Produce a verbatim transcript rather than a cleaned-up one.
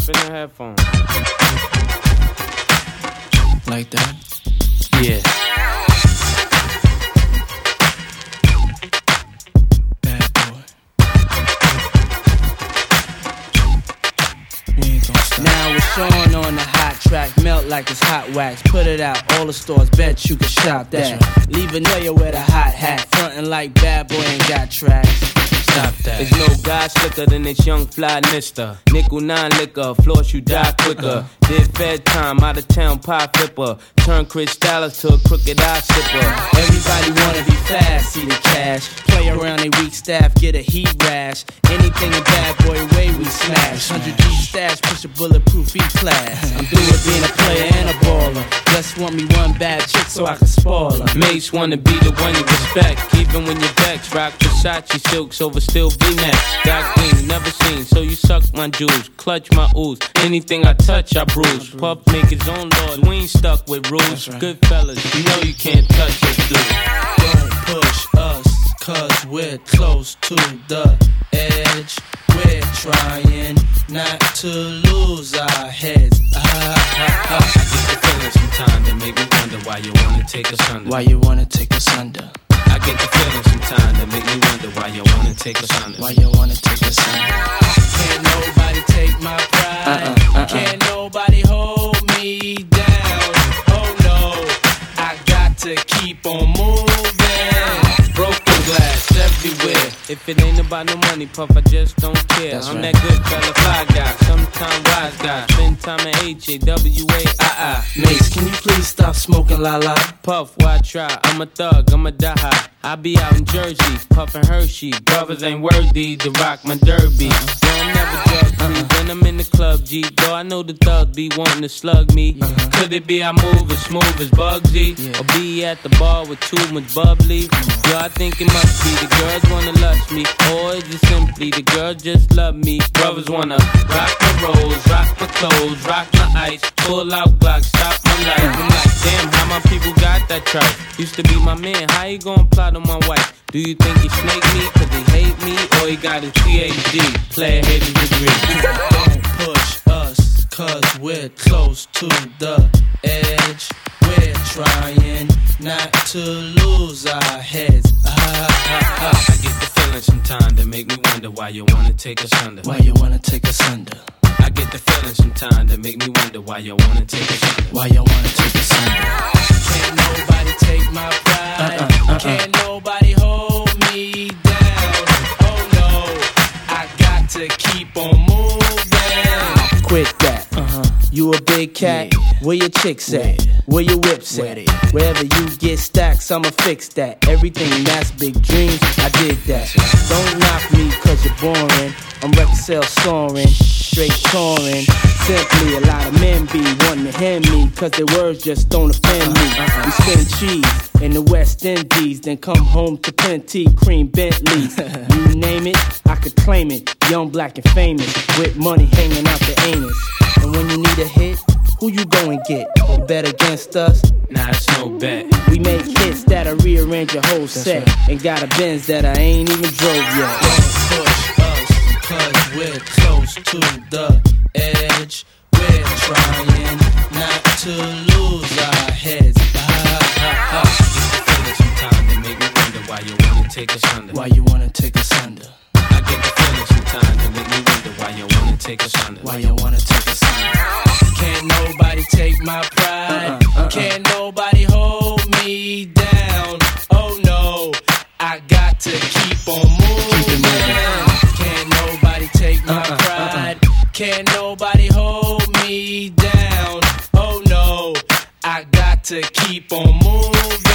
in the headphones. Like that? Yeah. Bad boy. We ain't gonna stop. Now it's Sean on the hot track, melt like it's hot wax. Put it out, all the stores, bet you can shop that. Right. Leave a player with a hot hat, frontin' like bad boy ain't got tracks. Stop that. There's no guy slicker than this young fly mister. Nickel nine liquor, floss you die quicker. Did fed time, out of town pie flipper. Turn Chris Dallas to a crooked eye sipper. Everybody wanna be fast, see the cash. Play around they weak staff, get a heat rash. Anything a bad boy way we smash. Hundred deep stash, push a bulletproof E-class. I'm through with being a player and a baller. Just want me one bad chick so I can spoil her. Mates wanna be the one you respect, even when you're vexed. Rock Versace silks over still V-necks. Got green, never seen, so you suck my juice. Clutch my ooze, anything I touch I bruise. Puff make his own laws, we ain't stuck with rules. Right. Good fellas, you know you can't touch us, dude. Don't push us, cause we're close to the edge. We're trying not to lose our heads. Ah, ah, ah. I get the feeling sometimes that make me wonder why you wanna take us under. Why you wanna take us under? I get the feeling sometimes that make me wonder why you wanna take us under. Why you wanna take us under? Can't nobody take my pride. Uh-uh, uh-uh. Can't nobody hold me down. Oh no, I got to keep on moving. Broken glass everywhere. If it ain't about no money, Puff, I just don't care. That's I'm right. that good fella, fly guy, sometime wise guy. Spend time at H A W A I I. Mace, can you please stop smoking la la? Puff, why try? I'm a thug, I'm a die high. I be out in Jersey, puffin' Hershey. Brothers ain't worthy to rock my derby. Uh-huh. No, I'm never drug free when I'm in the club, G. Though I know the thugs be wanting to slug me. Uh-huh. Could it be I move as smooth as Bugsy? Yeah. Or be at the bar with too much bubbly? Uh-huh. Yo, I think it must be the girls wanna lust me. Or is it simply the girls just love me? Brothers wanna rock my rolls, rock my clothes, rock my ice. Pull out Glock, stop my life. I'm like, damn, how my people got that tripe? Used to be my man, how you gon' plot on my wife? Do you think he snake me cause he hate me? Or he got his P H D, player hated degree? Don't push us, cause we're close to the edge. We're trying not to lose our heads. Ah, ah, ah. I get the feeling sometimes that make me wonder why you wanna take us under. Why you wanna take us under? I get the feeling sometimes that make me wonder why you wanna take us under. Why you wanna take us under? Can't nobody take my pride. Uh-uh, uh-uh. Can't nobody hold me down. Oh no, I got to keep on moving. Quit that. Uh-huh. You a big cat? Yeah. Where your chicks at? Where? Where your whips Where at? they at? Wherever you get stacks, I'ma fix that. Everything that's big dreams, I did that. Don't knock me cause you're boring. I'm record sales soaring, straight touring. Simply a lot of men be wanting to hand me cause their words just don't offend me. We spend cheese in the West Indies, then come home to plenty cream Bentleys. You name it, I could claim it. Young, black, and famous, with money hanging out the anus. And when you need a hit, who you go and get? Or bet against us? Nah, it's no bet. We make hits that'll rearrange your whole set. right. And got a Benz that I ain't even drove yet. Don't push us, cause we're close to the edge. We're trying not to lose our heads. Ah, ah, ah. I get the feeling sometimes that make me wonder why you wanna take us under. Why you wanna take us under? I get the feeling sometimes that make me wonder why you wanna take us under. Why you wanna take us under? Can't nobody take my pride. Uh-uh, uh-uh. Can't nobody hold me down. Oh no, I got to keep on moving. Can't nobody take my Uh-uh, pride. Can't nobody hold me down. Oh no, I got to keep on moving.